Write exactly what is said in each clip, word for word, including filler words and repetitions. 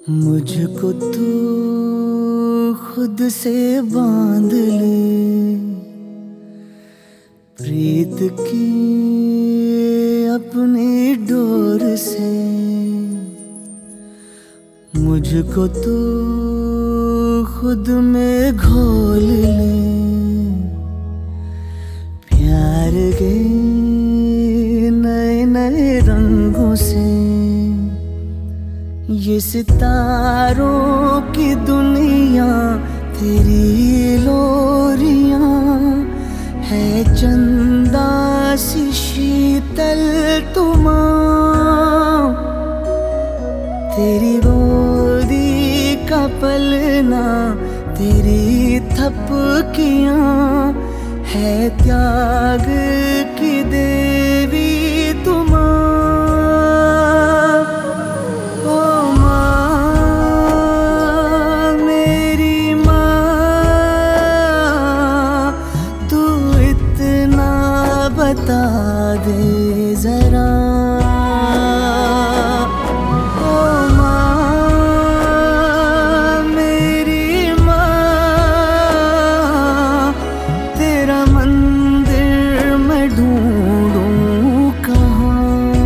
मुझको तू खुद से बांध ले, प्रीत की अपनी डोर से। मुझको तू खुद में घोल ले, प्यार के नए नए रंगों से। ये सितारों की दुनिया तेरी लोरियां है, चंदा सी शीतल तुमा। तेरी गोदी का पलना, तेरी थपकियां है त्याग की देवी तुमा। बता दे जरा ओ माँ, मेरी माँ, तेरा मंदिर मैं ढूंढूं कहाँ।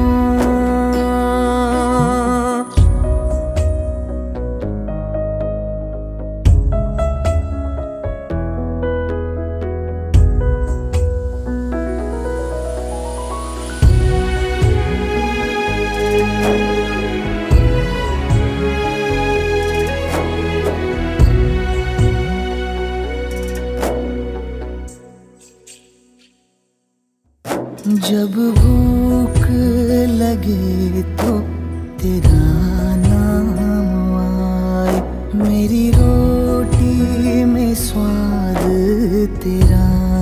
जब भूख लगे तो तेरा नाम आए, मेरी रोटी में स्वाद तेरा।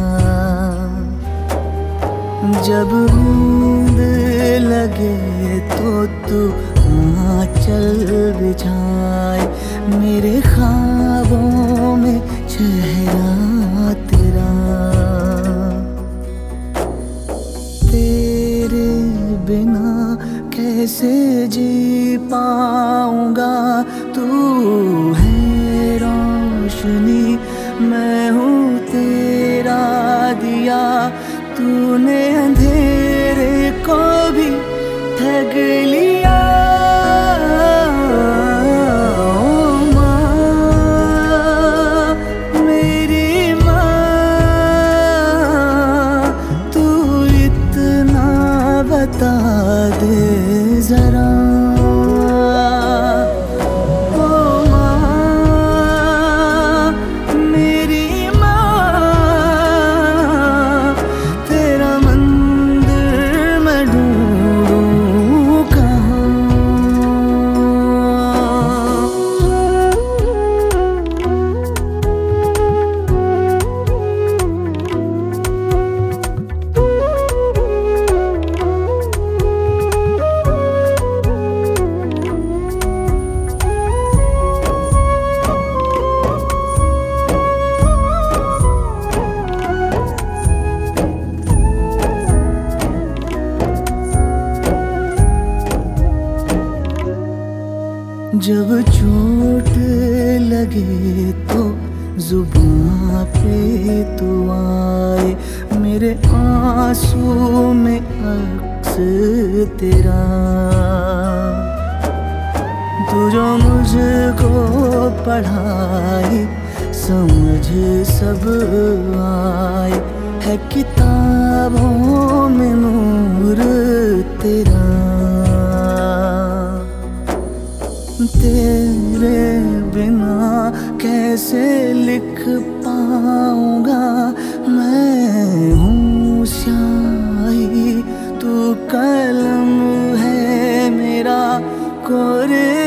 जब नींद लगे तो तू आंचल बिछाए, मेरे ख्वाबों में चेहरा तेरा। तेरे बिना कैसे जी पाऊंगा, तू है रोशनी मैं हूँ तेरा दिया। तूने अंधेरे को भी ठग लिया। बता दे जरा ओ माँ, मेरी माँ, तेरा मंदिर मैं ढूंढूं कहाँ। जब चोट लगे तो जुबां पे तू आए, मेरे आंसू में अक्स तेरा। तू जो मुझको पढ़ाए समझ सब आए, है किताबों में नूर तेरा। तेरे बिना कैसे लिख पाऊंगा, मैं हूँ स्याही तू कलम है मेरा कोरे।